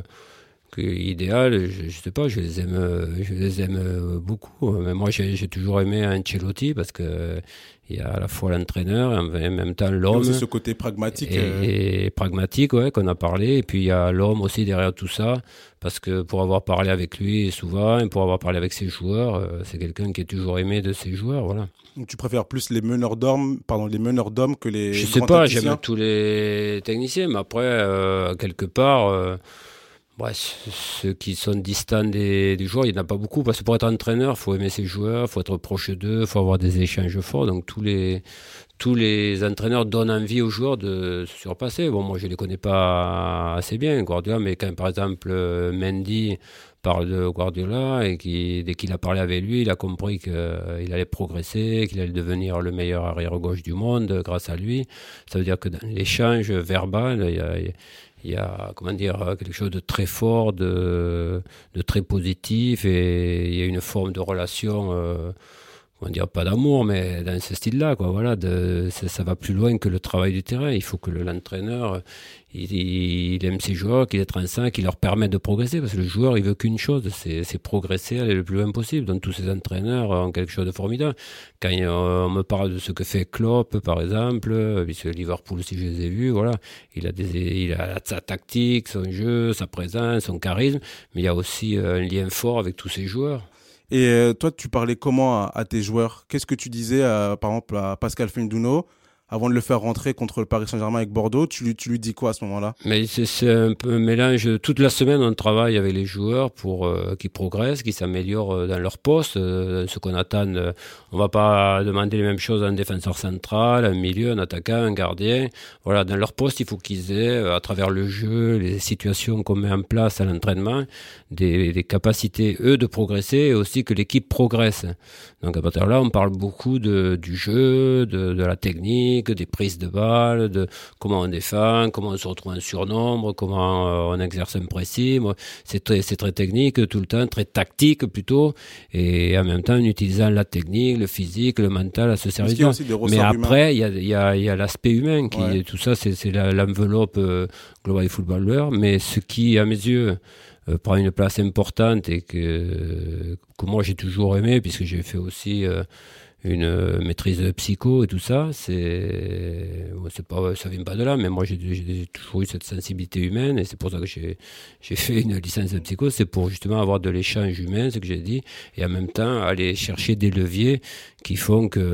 idéal, je, je sais pas, je les aime, je les aime beaucoup. Mais moi, j'ai, j'ai toujours aimé Ancelotti parce que il y a à la fois l'entraîneur et en même temps l'homme. C'est ce côté pragmatique. Et, euh... et pragmatique, ouais, qu'on a parlé. Et puis il y a l'homme aussi derrière tout ça, parce que pour avoir parlé avec lui souvent et pour avoir parlé avec ses joueurs, euh, c'est quelqu'un qui est toujours aimé de ses joueurs, voilà. Donc tu préfères plus les meneurs d'hommes, pardon, les meneurs d'hommes que les Je sais pas, techniciens. J'aime tous les techniciens, mais après euh, quelque part. Euh, Ouais, ceux qui sont distants des, des joueurs, il n'y en a pas beaucoup, parce que pour être entraîneur, il faut aimer ses joueurs, il faut être proche d'eux, il faut avoir des échanges forts. Donc tous les, tous les entraîneurs donnent envie aux joueurs de se surpasser. Bon, moi je ne les connais pas assez bien, Guardiola, mais quand par exemple Mendy parle de Guardiola et qui, dès qu'il a parlé avec lui, il a compris qu'il allait progresser, qu'il allait devenir le meilleur arrière-gauche du monde grâce à lui. Ça veut dire que dans l'échange verbal, il y a, il y a comment dire, quelque chose de très fort, de, de très positif, et il y a une forme de relation, euh, comment dire, pas d'amour, mais dans ce style-là, quoi. Voilà, de, ça, ça va plus loin que le travail du terrain. Il faut que le, l'entraîneur, il, il aime ses joueurs, qu'il est ensemble, qu'il leur permette de progresser, parce que le joueur, il veut qu'une chose, c'est, c'est progresser, aller le plus loin possible. Donc tous ces entraîneurs ont quelque chose de formidable. Quand on me parle de ce que fait Klopp, par exemple, puisque Liverpool, si je les ai vus, voilà, il a des, il a sa tactique, son jeu, sa présence, son charisme, mais il y a aussi un lien fort avec tous ces joueurs. Et euh, toi, tu parlais comment à, à tes joueurs? Qu'est-ce que tu disais, à, par exemple, à Pascal Fendouno avant de le faire rentrer contre le Paris Saint-Germain avec Bordeaux? Tu lui, tu lui dis quoi à ce moment-là? Mais c'est, c'est un peu un mélange. Toute la semaine, on travaille avec les joueurs pour euh, qu'ils progressent, qu'ils s'améliorent dans leur poste, euh, ce qu'on attend. Euh, on va pas demander les mêmes choses à un défenseur central, un milieu, un attaquant, un gardien. Voilà, dans leur poste, il faut qu'ils aient, à travers le jeu, les situations qu'on met en place à l'entraînement, des, des capacités, eux, de progresser et aussi que l'équipe progresse. Donc à partir de là, on parle beaucoup de, du jeu, de, de la technique, des prises de balles, de comment on défend, comment on se retrouve en surnombre, comment euh, on exerce un pressing. C'est très, c'est très technique tout le temps, très tactique plutôt, et en même temps en utilisant la technique, le physique, le mental à ce service. Mais après, il y a, y, a, y a l'aspect humain, qui, ouais. Tout ça, c'est, c'est la, l'enveloppe euh, Global Footballer, mais ce qui, à mes yeux, euh, prend une place importante et que, que moi j'ai toujours aimé, puisque j'ai fait aussi euh, une maîtrise de psycho et tout ça, c'est, c'est pas, ça vient pas de là, mais moi j'ai, j'ai toujours eu cette sensibilité humaine et c'est pour ça que j'ai, j'ai fait une licence de psycho, c'est pour justement avoir de l'échange humain, ce que j'ai dit, et en même temps aller chercher des leviers qui font qu'on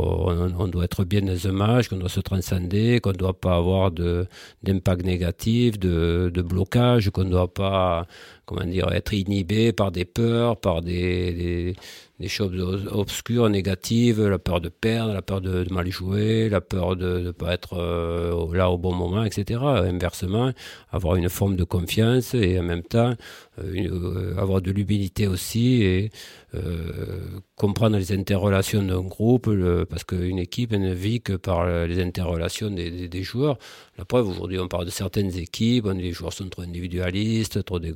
on doit être bien dans un match, qu'on doit se transcender, qu'on ne doit pas avoir de, d'impact négatif, de, de blocage, qu'on ne doit pas, comment dire, être inhibé par des peurs, par des, des, des choses obscures, négatives, la peur de perdre, la peur de, de mal jouer, la peur de ne pas être euh, là au bon moment, et cetera. Inversement, avoir une forme de confiance et en même temps euh, une, euh, avoir de l'humilité aussi et euh, comprendre les interrelations d'un groupe, le, parce qu'une équipe ne vit que par les interrelations des, des, des joueurs. La preuve, aujourd'hui, on parle de certaines équipes, les joueurs sont trop individualistes, trop d'égo,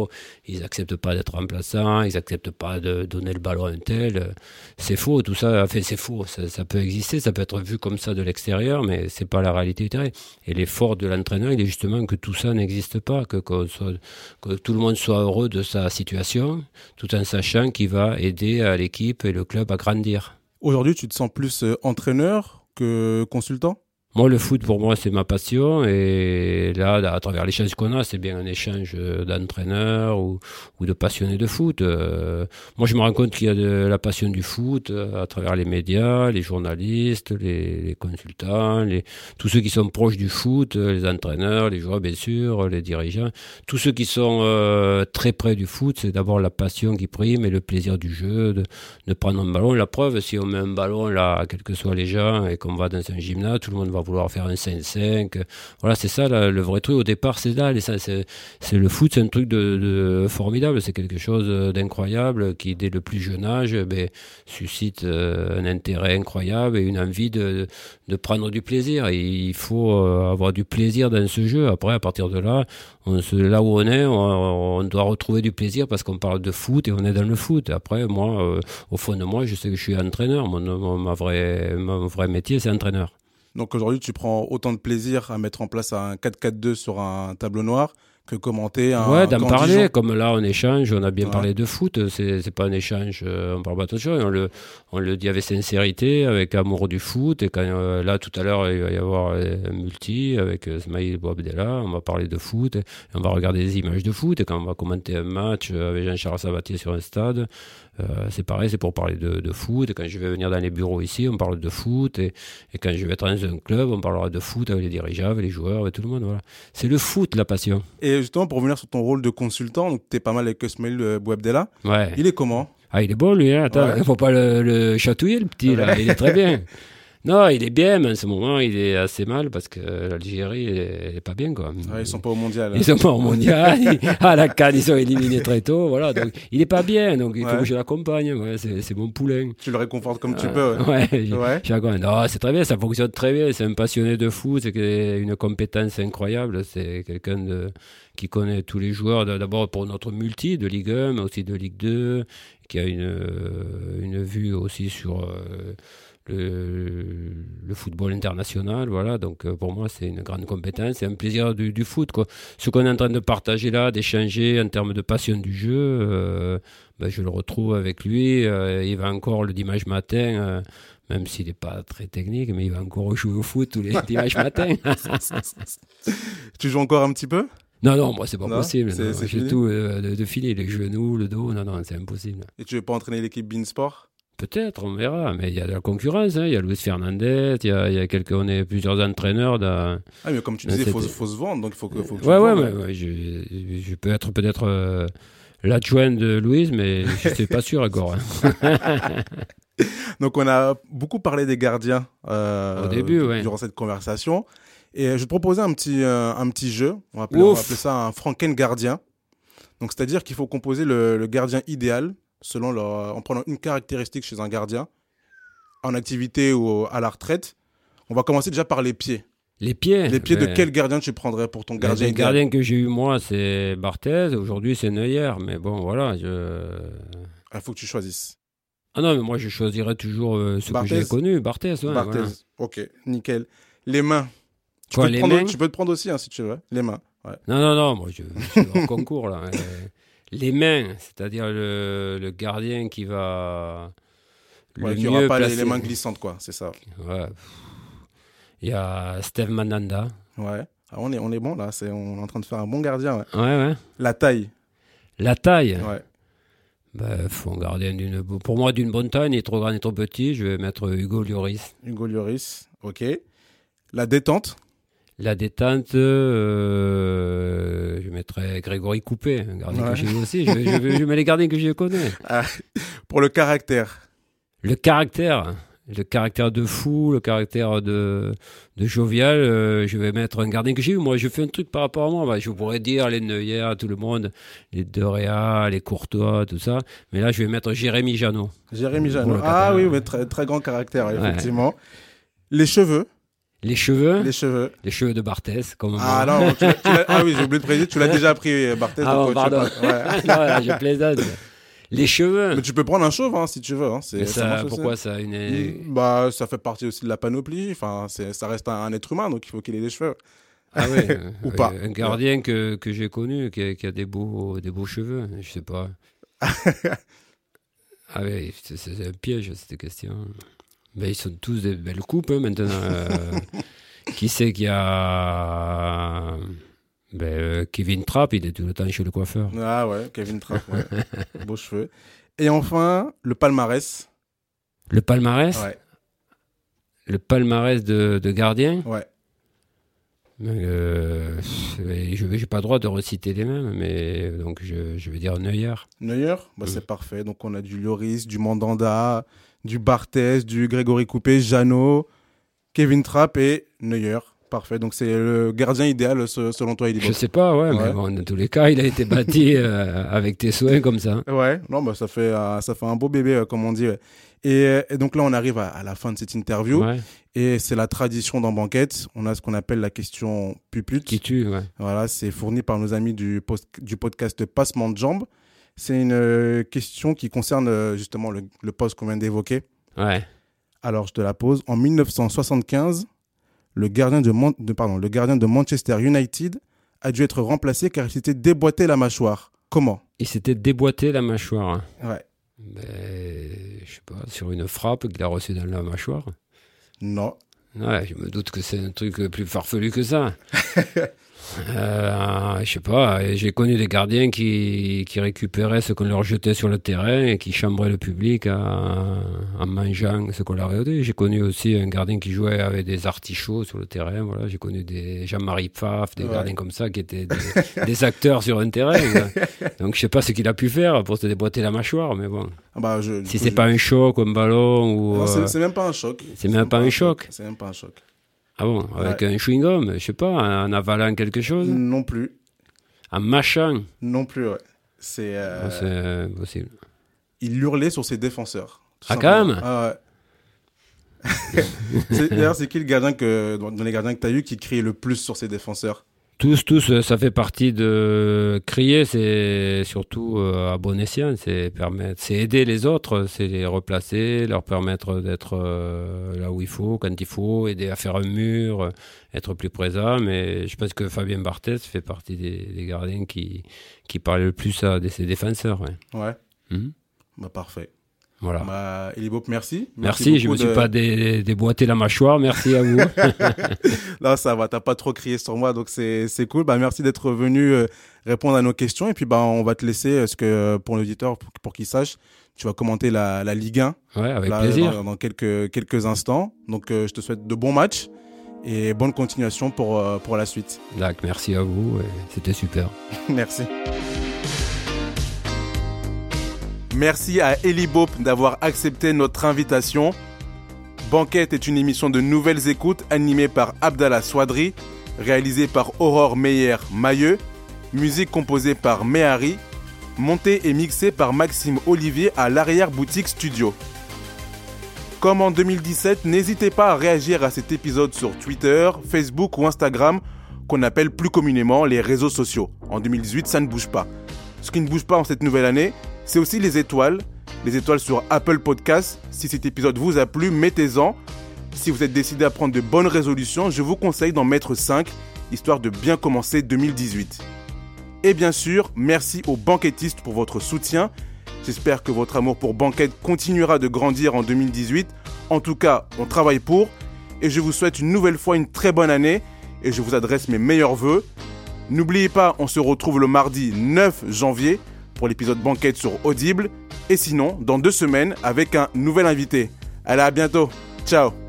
chevaux, ils n'acceptent pas d'être remplaçants, ils n'acceptent pas de donner le ballon à un tel. C'est faux, tout ça. Enfin, c'est faux. Ça, ça peut exister, ça peut être vu comme ça de l'extérieur, mais c'est pas la réalité du terrain. Et l'effort de l'entraîneur, il est justement que tout ça n'existe pas, que, qu'on soit, que tout le monde soit heureux de sa situation, tout en sachant qu'il va aider à l'équipe et le club à grandir. Aujourd'hui, tu te sens plus euh, entraîneur que consultant ? Moi, le foot, pour moi, c'est ma passion. Et là, à travers l'échange qu'on a, c'est bien un échange d'entraîneurs ou, ou de passionnés de foot. Euh, moi, je me rends compte qu'il y a de la passion du foot à travers les médias, les journalistes, les, les consultants, les, tous ceux qui sont proches du foot, les entraîneurs, les joueurs, bien sûr, les dirigeants. Tous ceux qui sont euh, très près du foot, c'est d'abord la passion qui prime et le plaisir du jeu, de, de prendre un ballon. La preuve, si on met un ballon là, quels que soient les gens, et qu'on va dans un gymnase, tout le monde va vouloir faire un cinq cinq. Voilà, c'est ça là, le vrai truc. Au départ, c'est là. C'est, c'est, c'est le foot, c'est un truc de, de formidable. C'est quelque chose d'incroyable qui, dès le plus jeune âge, ben, suscite euh, un intérêt incroyable et une envie de, de prendre du plaisir. Et il faut euh, avoir du plaisir dans ce jeu. Après, à partir de là, on se, là où on est, on, on doit retrouver du plaisir parce qu'on parle de foot et on est dans le foot. Après, moi, euh, au fond de moi, je sais que je suis entraîneur. Mon, mon, ma vraie, mon vrai métier, c'est entraîneur. Donc aujourd'hui, tu prends autant de plaisir à mettre en place un quatre quatre deux sur un tableau noir que commenter un Ouais, d'en parler, Dijon. Comme là on échange, on a bien ouais. parlé de foot, c'est, c'est pas un échange, euh, on parle pas de choses, on le, on le dit avec sincérité, avec amour du foot, et quand euh, là tout à l'heure il va y avoir un multi avec euh, Smaïl Bouabdella, on va parler de foot, et on va regarder des images de foot, et quand on va commenter un match avec Jean-Charles Sabatier sur un stade, euh, c'est pareil, c'est pour parler de, de foot, et quand je vais venir dans les bureaux ici, on parle de foot, et, et quand je vais être dans un club, on parlera de foot avec les dirigeants, avec les joueurs, avec tout le monde, voilà. C'est le foot, la passion. Et justement, pour revenir sur ton rôle de consultant, donc tu es pas mal avec Smaïl Bouabdella. Ouais. Il est comment ? Ah, il est bon, lui, hein. Attends, il ouais. ne faut pas le, le chatouiller, le petit, là. Il est très bien. Non, il est bien, mais en ce moment, il est assez mal parce que l'Algérie, elle n'est pas bien, quoi. Ouais, ils sont pas au mondial. Hein. Ils sont pas au mondial. À la CAN, ils sont éliminés très tôt, voilà. Donc, il est pas bien, donc il faut ouais. que je l'accompagne. Ouais, c'est, c'est mon poulain. Tu le réconfortes comme tu euh, peux. Ouais. ouais, ouais. Je, je, non, c'est très bien, ça fonctionne très bien. C'est un passionné de foot, c'est une compétence incroyable. C'est quelqu'un de, qui connaît tous les joueurs, d'abord pour notre multi de Ligue un, mais aussi de Ligue deux, qui a une, une vue aussi sur... Euh, Le, le football international, voilà, donc euh, pour moi c'est une grande compétence, c'est un plaisir du, du foot, quoi. Ce qu'on est en train de partager là, d'échanger en termes de passion du jeu, euh, ben, je le retrouve avec lui, euh, il va encore le dimanche matin, euh, même s'il n'est pas très technique, mais il va encore jouer au foot tous les dimanches matins. Tu joues encore un petit peu ? Non, non, moi c'est pas non, possible. C'est, non, c'est j'ai tout euh, de, de filer, les genoux, le dos, non, non, c'est impossible. Et tu veux pas entraîner l'équipe Beansport ? Peut-être, on verra, mais il y a de la concurrence, hein. Il y a Luis Fernandez, il y a, il y a quelques, on est plusieurs entraîneurs. Dans, ah, mais comme tu disais, il faut, faut se vendre, donc il faut que, faut que tu ouais, ouais, vendes, ouais, ouais, je, je peux être peut-être euh, l'adjoint de Luis, mais je ne suis pas sûr encore. Hein. Donc on a beaucoup parlé des gardiens euh, au début, ouais. durant cette conversation. Et je vais te proposer un petit, euh, un petit jeu, on va, appeler, on va appeler ça un Franken gardien. Donc c'est-à-dire qu'il faut composer le, le gardien idéal, selon leur, en prenant une caractéristique chez un gardien, en activité ou à la retraite. On va commencer déjà par les pieds. Les pieds Les pieds ouais. de quel gardien tu prendrais pour ton gardien idéal ? Le gardien que j'ai eu, moi, c'est Barthez. Aujourd'hui, c'est Neuer. Mais bon, voilà. Je... Il faut que tu choisisses. Ah non, mais moi, je choisirais toujours euh, ce Barthez. que j'ai connu. Barthez, ouais. Barthez, voilà. Ok, nickel. Les mains. Tu, Quoi, peux, les te prendre, mains tu peux te prendre aussi, hein, si tu veux. Les mains. Ouais. Non, non, non. Moi, je, je suis en concours, là. Euh, Les mains, c'est-à-dire le, le gardien qui va le ouais, mieux qui n'aura pas placer. les, les mains glissantes, quoi, c'est ça. Ouais. Il y a Steve Mandanda. Ouais, ah, on, est, on est bon là, c'est, on est en train de faire un bon gardien. Ouais, ouais. ouais. La taille. La taille Ouais. Ben, faut un gardien d'une, pour moi d'une bonne taille, ni trop grand ni trop petit, je vais mettre Hugo Lloris. Hugo Lloris, ok. La détente. La détente, euh, je mettrais Grégory Coupé, un gardien ouais. que j'ai aussi. Je, je, je mets les gardiens que je connais. Ah, pour le caractère. Le caractère, le caractère de fou, le caractère de, de jovial, euh, je vais mettre un gardien que j'ai eu. Moi, je fais un truc par rapport à moi. Bah, je pourrais dire les Neuer, tout le monde, les De Réa, les Courtois, tout ça. Mais là, je vais mettre Jérémy Janot. Jérémy Janot. Ah oui, mais très, très grand caractère, ouais. Effectivement. Les cheveux. Les cheveux Les cheveux. Les cheveux de Barthès, comme Ah moi. non, tu l'as- tu l'as- ah oui, j'ai oublié de préciser, tu l'as déjà pris, Barthès. Ah donc, bon, tu pardon. peux- ouais. Non, là, je plaisante. Les cheveux Mais tu peux prendre un chauve hein, si tu veux. Hein. C'est, Mais ça ça, marche aussi. pourquoi ça a une... Mm, Bah, ça fait partie aussi de la panoplie. Enfin, c'est, ça reste un, un être humain, donc il faut qu'il ait des cheveux. Ah ouais, Ou euh, pas. Un gardien que, que j'ai connu, qui a, qui a des, beaux, des beaux cheveux, je sais pas. Ah oui, c'est, c'est un piège cette question. Mais ils sont tous des belles coupes hein, maintenant. Euh, qui c'est qui a... Ben, euh, Kevin Trapp, il est tout le temps chez le coiffeur. Ah ouais, Kevin Trapp, ouais. Beaux cheveux. Et enfin, le palmarès. Le palmarès Ouais, Le palmarès de, de gardien ouais. euh, Je n'ai pas le droit de reciter les mêmes, mais donc je, je vais dire Neuer. Neuer, bah, Mm. c'est parfait. Donc on a du Lloris, du Mandanda, du Barthez, du Grégory Coupé, Jeannot, Kevin Trapp et Neuer. Parfait. Donc c'est le gardien idéal ce- selon toi, Elibo. Je sais pas, ouais, Ouais. mais bon, dans tous les cas, il a été bâti euh, avec tes soins comme ça. Ouais, non, bah, ça, fait, euh, ça fait un beau bébé, euh, comme on dit. Ouais. Et, et donc là, on arrive à, à la fin de cette interview. Ouais. Et c'est la tradition dans Banquette. On a ce qu'on appelle la question pupute. Qui tue, ouais. Voilà, c'est fourni par nos amis du, post- du podcast Passement de Jambes. C'est une euh, question qui concerne euh, justement le, le poste qu'on vient d'évoquer. Ouais. Alors, je te la pose. En mille neuf cent soixante-quinze, le gardien de, Man- de, pardon, le gardien de Manchester United a dû être remplacé car il s'était déboîté la mâchoire. Comment ? Il s'était déboîté la mâchoire. Ouais. Ben, je sais pas, sur une frappe qu'il a reçue dans la mâchoire. Non. Ouais, je me doute que c'est un truc plus farfelu que ça. euh, je sais pas, j'ai connu des gardiens qui, qui récupéraient ce qu'on leur jetait sur le terrain et qui chambraient le public en, en mangeant ce qu'on leur avait. J'ai connu aussi un gardien qui jouait avec des artichauts sur le terrain. Voilà, j'ai connu des Jean-Marie Pfaff, des Ouais. gardiens comme ça qui étaient des, des acteurs sur un terrain. Donc je sais pas ce qu'il a pu faire pour se déboîter la mâchoire, mais bon. Ah bah, je, Si je- c'est pas un choc ou un ballon ou... Non, euh, c'est, c'est même pas un choc. c'est même pas un choc. C'est même pas un choc. Ah bon, avec Ouais. un chewing-gum, je sais pas, en avalant quelque chose, Non plus. en mâchant, Non plus, ouais. C'est, euh, oh, c'est possible. il hurlait sur ses défenseurs. tout Ah, simplement. quand même Ah ouais. C'est- D'ailleurs, c'est qui le gardien que, dans dans les gardiens que tu as eu qui criait le plus sur ses défenseurs ? Tous, tous, ça fait partie de crier, c'est surtout euh, à bon escient, c'est permettre, c'est aider les autres, c'est les replacer, leur permettre d'être euh, là où il faut, quand il faut, aider à faire un mur, euh, être plus présent. Mais je pense que Fabien Barthez fait partie des, des gardiens qui, qui parlent le plus à des- ses défenseurs. Ouais. Ouais. Mhm. Bah, parfait. Voilà. Bah, Elibop, merci. Merci, je me beaucoup suis de- pas dé- déboîté la mâchoire, merci à vous. Là, ça va, t'as pas trop crié sur moi, donc c'est, c'est cool. Bah, merci d'être venu euh, répondre à nos questions. Et puis, bah, on va te laisser, parce que euh, pour l'auditeur, pour, pour qu'il sache, tu vas commenter la, la Ligue un Ouais, avec là, plaisir. dans, dans quelques, quelques instants. Donc, euh, je te souhaite de bons matchs et bonne continuation pour, euh, pour la suite. D'accord, merci à vous, et c'était super. Merci. Merci à Elibop d'avoir accepté notre invitation. Banquette est une émission de nouvelles écoutes animée par Abdallah Swadri, réalisée par Aurore Meyer-Mailleux, musique composée par Mehari, montée et mixée par Maxime Olivier à l'arrière-boutique studio. Comme en deux mille dix-sept, n'hésitez pas à réagir à cet épisode sur Twitter, Facebook ou Instagram, qu'on appelle plus communément les réseaux sociaux. En deux mille dix-huit, ça ne bouge pas. Ce qui ne bouge pas en cette nouvelle année, c'est aussi les étoiles. Les étoiles sur Apple Podcasts. Si cet épisode vous a plu, mettez-en. Si vous êtes décidé à prendre de bonnes résolutions, je vous conseille d'en mettre cinq, histoire de bien commencer deux mille dix-huit. Et bien sûr, merci aux banquettistes pour votre soutien. J'espère que votre amour pour Banquette continuera de grandir en deux mille dix-huit. En tout cas, on travaille pour. Et je vous souhaite une nouvelle fois une très bonne année. Et je vous adresse mes meilleurs vœux. N'oubliez pas, on se retrouve le mardi neuf janvier pour l'épisode Banquette sur Audible. Et sinon, dans deux semaines, avec un nouvel invité. Allez, à bientôt. Ciao.